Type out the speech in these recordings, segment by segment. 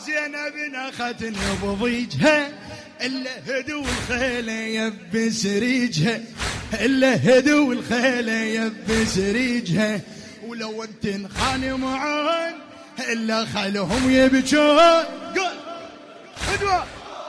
زينب ناختني بضيجها إلا هدو الخيل يب سريجها إلا هدو الخيل يب سريجها ولو انت خاني معان إلا خلهم يبجون قول هدوء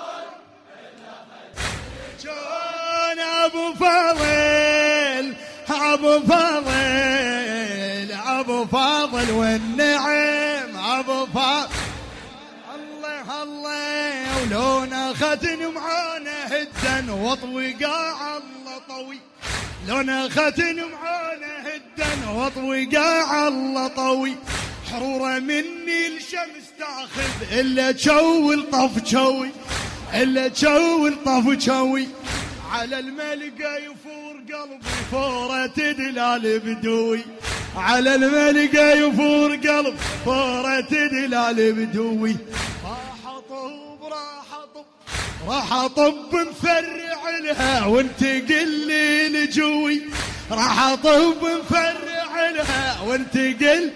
جون أبو فاضل أبو فاضل أبو فاضل والنعم أبو فاضل الله الله ولو ناختني معانا هدا واطوي قاع الله طوي لو ناختني معانا هدا واطوي قاع الله طوي حرورة مني الشمس تاخذ إلا تشول طف شوي إلا تشول طف شوي على الملقى يفور قلبي فورة دلال بدوي على الملقى يفور قلب فورة دلال بدوي راح اطب مفرع لها وانت قل لي لجوي راح اطب مفرع لها وانت قل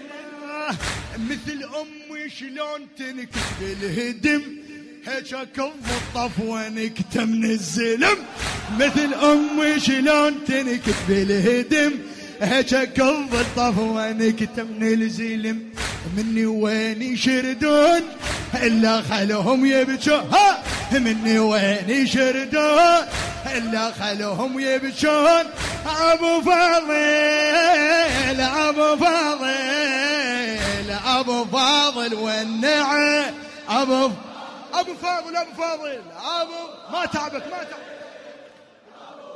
مثل امي شلون تنكتب الهدم هيك كف الطف ونكتم من الزلم مثل امي شلون تنكتب الهدم هيك كف الطف ونكتم من الزلم مني وين يشردون إلا خلهم يبجون مني وين يشردون إلا خلهم يبجون أبو فاضل أبو فاضل أبو فاضل والنعم أبو فاضل أبو فاضل أبو ما تعبك ما تعبك أبو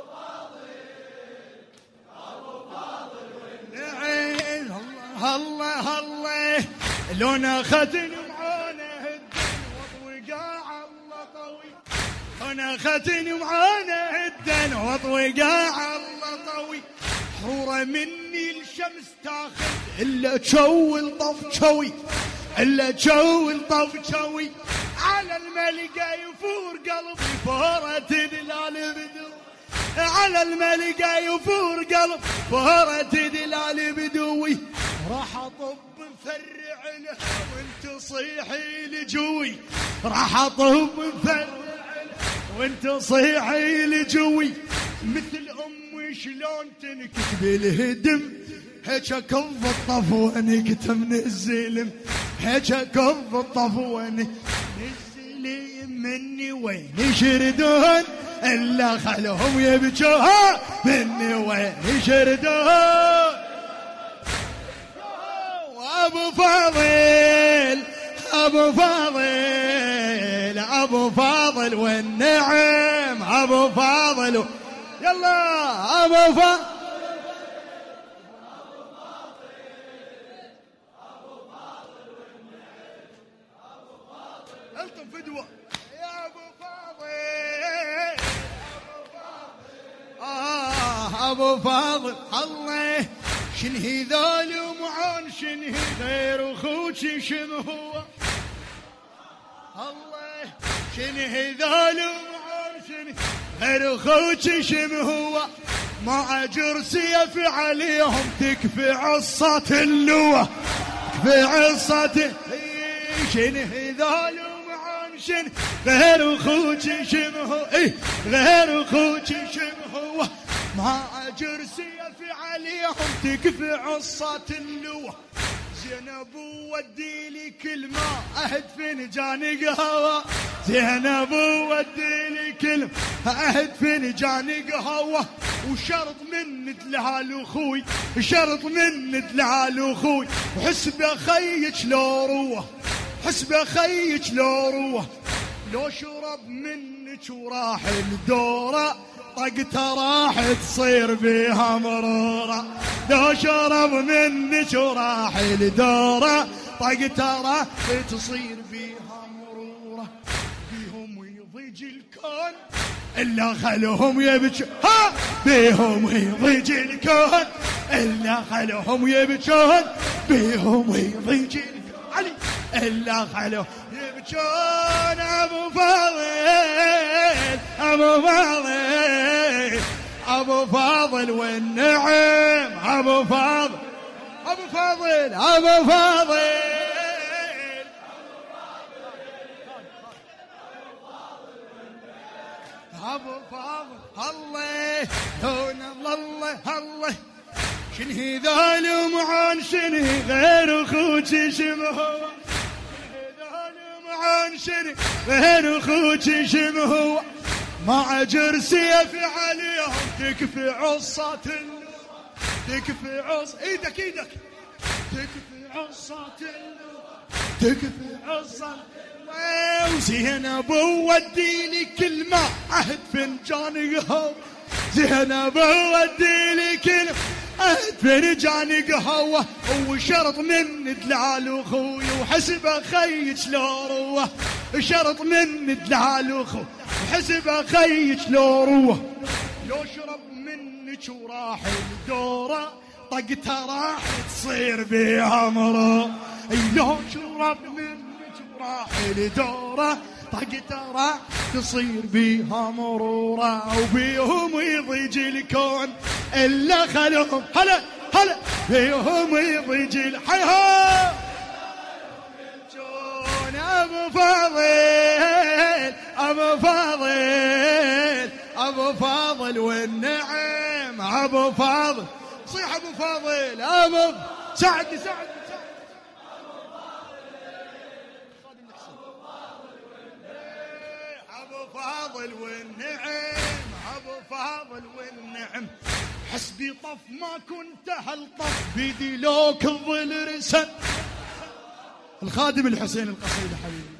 فاضل والنعم الله الله لو ناختني معانا هدا واطوي قاع الله طوي لو ناختني معانا هدا واطوي قاع الله طوي حرورة مني الشمس تاخذ إلا تشول طف شوي إلا تشول طف شوي على الملقى يفور قلبي فورة دلال بدو على الملقى يفور قلب فورة دلال بدوي راح اطب مفرع لها وانت صيحي لجوي راح اطب مفرع لها وانت صيحي لجوي مثل امي شلون تنكتب الهدم هيك كف الطف ونكتم من الزلم هيك كف الطف ونكتم الزلم مني وين يشردون إلا خلهم يبجون مني وين يشردون أبو فاضل أبو فاضل أبو فاضل والنعم أبو فاضل يلا أبو فاضل ألطم فدوة يا أبو فاضل أبو فاضل الله شنهي ذال ومعان شنهي غير أخوك شنو هو الله شنهي ذال ومعان شنهي غير أخوك شنو هو ما أجر سيف عليهم تكفي عصة اللوة تكفي عصة شنهي ذال ومعان شنهي غير أخوك شنو هو غير أخوك شنو هو ما أجر سيف عليهم تكفي عصة اللوة زينب ودي لي كلمة أهد فنجان قهوة زينب ودي لي كلمة أهد فنجان قهوة وشرط من دلال أخوي شرط من دلال أخوي وحسب أخيك لو روه حسب أخيك لو روه لو شرب منك وراح الدورة طقته راح تصير بيها مرورة لو شرب منك وراح الدورة طقته راح تصير بيها مرورة بيهم يضيج الكون إلا خلهم يبكون بيهم يضيج الكون إلا خلهم يبكون بيهم يضيج الكون علي إلا خلهم يبكون أبو فاضل أبو فاضل أبو فاضل والنعم أبو فاضل أبو فاضل أبو فاضل ابو فاضل الله هون الله الله شنهي ظالم عن شنهي غير اخوك شبهه ظالم عن شنهي غير اخوك شبهه مع جرسية في عليهم تكفي عصات تكفي عص ايدك ايدك تكفي عصات تكفي عصات وزينب ودي لي كلمة عهد فنجان قهوة زينب ودي لي كلمة عهد فنجان قهوة وشرط من دلال اخوي وحسب خيك لو روح شرط من دلال اخوي وحسب خيك لو روح لو شرب منك وراح الدورة طقتها راح تصير بيها مرة لو شرب منك وراح الدورة طقتها راح تصير بيها مرورة وبيهم يضيج الكون إلا خلهم هلا هلا بيهم يضيج الحيها أبو فاضل أبو فاضل أبو فاضل والنعم أبو فاضل صيح أبو فاضل أبو ساعدني ساعدني أبو فاضل والنعم أبو فاضل والنعم حسبي طف ما كنت هالطف بيدي لوك الظل رسم الخادم الحسين القصيدة حبيبي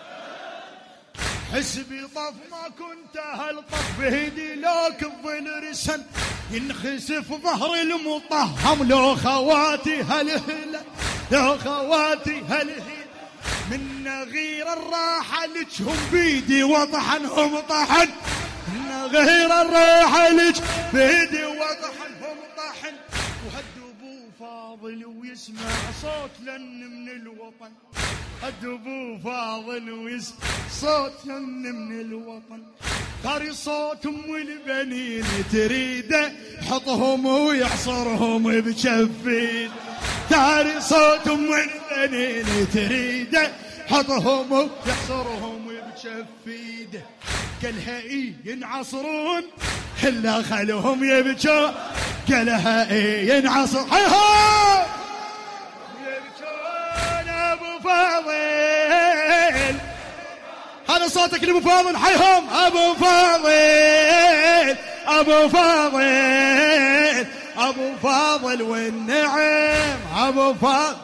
حسبي طف ما كنت هالطف بيدي لوك الظل رسم ينخسف ظهر المطهم لو خواتي هالهلا لو خواتي هالهلا من غير الراحة لجهم بيدي وطحنهم طحن من غير الراحة لج بيدي وطحنهم طحن وهد ابو فاضل ويسمع صوت لن من الوطن هد ابو فاضل ويسمع صوت لن من الوطن قاري صوت ام البنين تريده حطهم ويحصرهم بجفين تاري صوت ام البنين تريده حطهم ويحصرهم بجفيده قالها ايه ينعصرون الا خلهم يبكون قالها ايه ينعصر حيهم يبكون ابو فاضل هذا صوتك لابو فاضل حيهم ابو فاضل ابو فاضل ابو فاضل والنعم ابو فاضل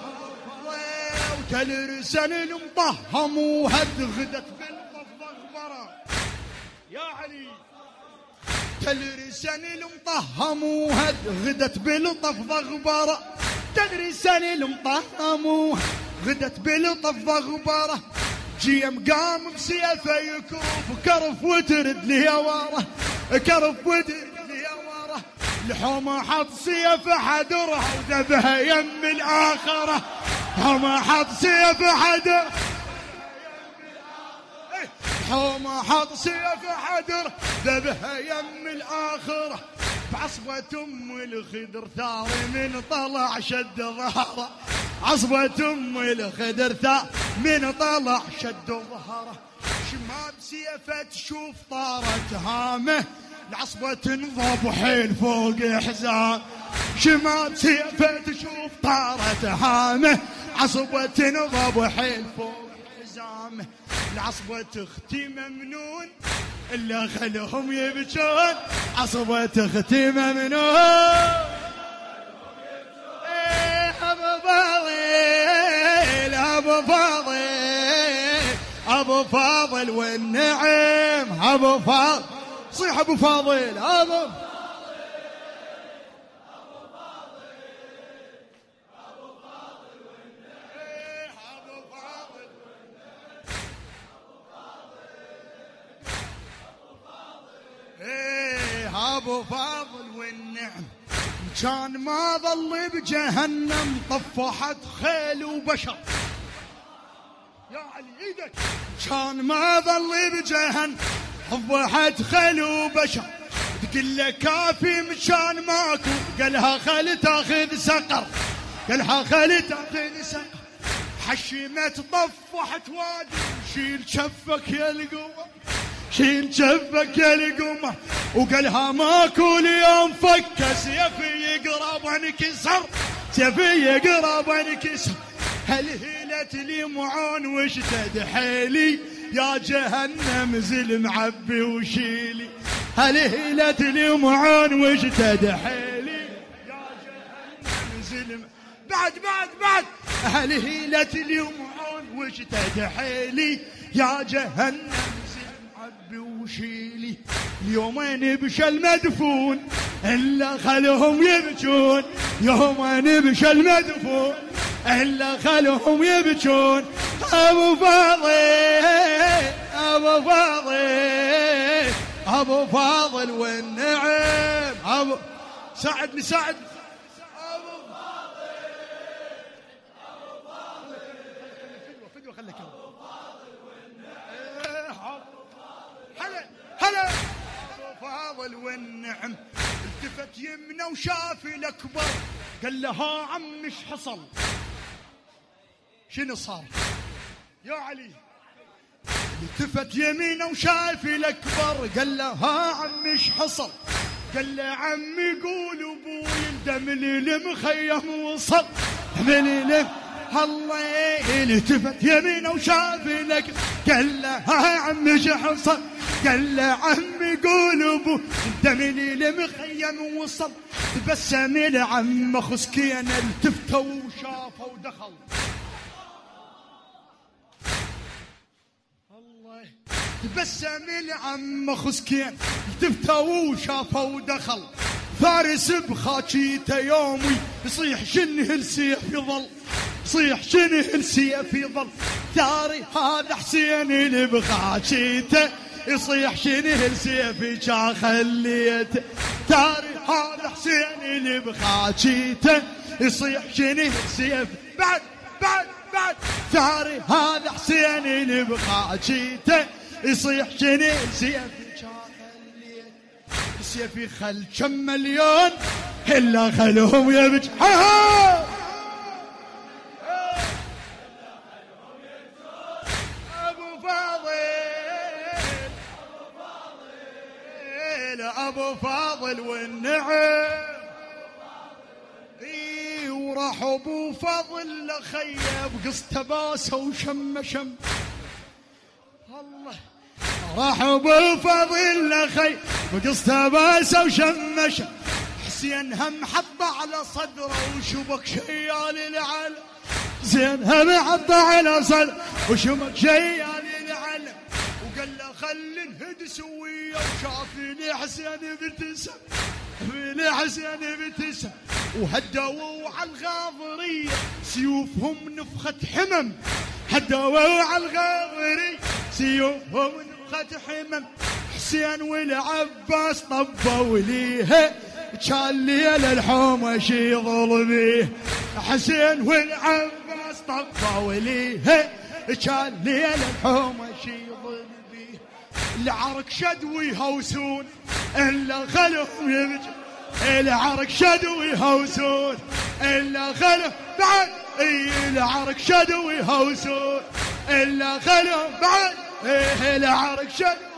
وتلرسن المطهم وهد غدت بالطف ضغبره يا علي تلرسن المطهم وهد غدت بالطف ضغبره تلرسن المطهم وغدت بالطف ضغبره جيم قام بسيفه يكوف كرف وترد لي ورا كرف وترد لي ورا الحومه حط سيف حدرها وذبها يم الاخره حومه حط سيف حدر حومه حط سيف حدر ذبها يم الاخره بعصبة ام الخدر ثار من طلع شد ظهره عصبة ام الخدر ثار من طلع شد ظهره شمام سيفه تشوف طارت هامه العصبة تنضب حيل فوق حزام شمام سيفه تشوف طارت هامه عصبة تنضب حيل فوق حزامه العصبة تختي ممنون إلا خلهم يبكون عصبة تختي ممنون أبو فاضل أبو فاضل أبو فاضل والنعم أبو فاضل صيح أبو فاضل أبو أبو فاضل والنعم كان ما ظل بجهنم طفحت خيل وبشر يا علي ايدك كان ما ظل بجهنم طفحت خيل وبشر تقول له كافي مشان ماكو قالها خل تاخذ سقر قالها خل تاخذ سقر حشمت طفحت وادي شيل شفك يا القوه شيل جفك يا القمر وقالها ماكو اليوم فك سيفي يقرب انكسر سيفي يقرب انكسر هل هيلت لي معون واشتد حيلي يا جهنم زل معبي وشيلي هل هيلت لي معون واشتد حيلي يا جهنم زل بعد هل هيلت لي معون واشتد حيلي يا جهنم عبي وشيلي اليومين بشى المدفون إلا خلهم يبجون يومين بشى المدفون إلا خلهم يبجون أبو فاضل والنعم أبو ساعدني أبو فدوة خليك هلا أبو فاضل والنعم التفت يمنا وشاف الأكبر قال له ها عم ايش حصل شنو صار يا علي التفت يمينه وشاف الأكبر قال له ها عم ايش حصل قال له عمي يقول ابوي الدم المخيم وصل من الله التفت يمينه وشاف الأكبر قال له ها عم ايش حصل قال له عمي قول ابو الدم المخيم وصل تبسم العم خسكين التفته وشافه ودخل الله تبسم العم خسكين التفته وشافه ودخل فارس بخاكيته يومي يصيح شنه السيف يظل صيح شنه السيف يظل ثاري هذا حسين اللي بخاكيته يصيح شنه السيف جا خليته ثاري هذا حسين اللي بخاكيته يصيح شنه السيف بعد ثاري هذا حسين اللي بخاكيته يصيح شنه السيف جا خليته السيف خل كم مليون إلا خلهم يبج أبو فاضل والنعم وراح أبو فاضل لخيب قصته باسه وشم الله راح أبو فاضل لخيب قصته باسه وشم حسين هم حطه على صدره وشبك شيال العلم زين هم حطه على صدره وشبك شيال العلم وقال له خل نهد سويه وشافني حسين بتسم فيني حسين بتسم وهدوا على الغاضرية سيوفهم نفخة حمم هدوا على الغاضرية سيوفهم نفخة حمم حسين والعباس طبوا ليها كان ليلة الحومة شي ظلميه حسين والعباس طبوا ليها كان ليلة الحومة شي ظلميه العرق شدوا يهوسون إلا خلهم يبجي العرق شدوا يهوسون إلا خلهم بعد العرق شدوا يهوسون إلا خلهم بعد العرق شدوا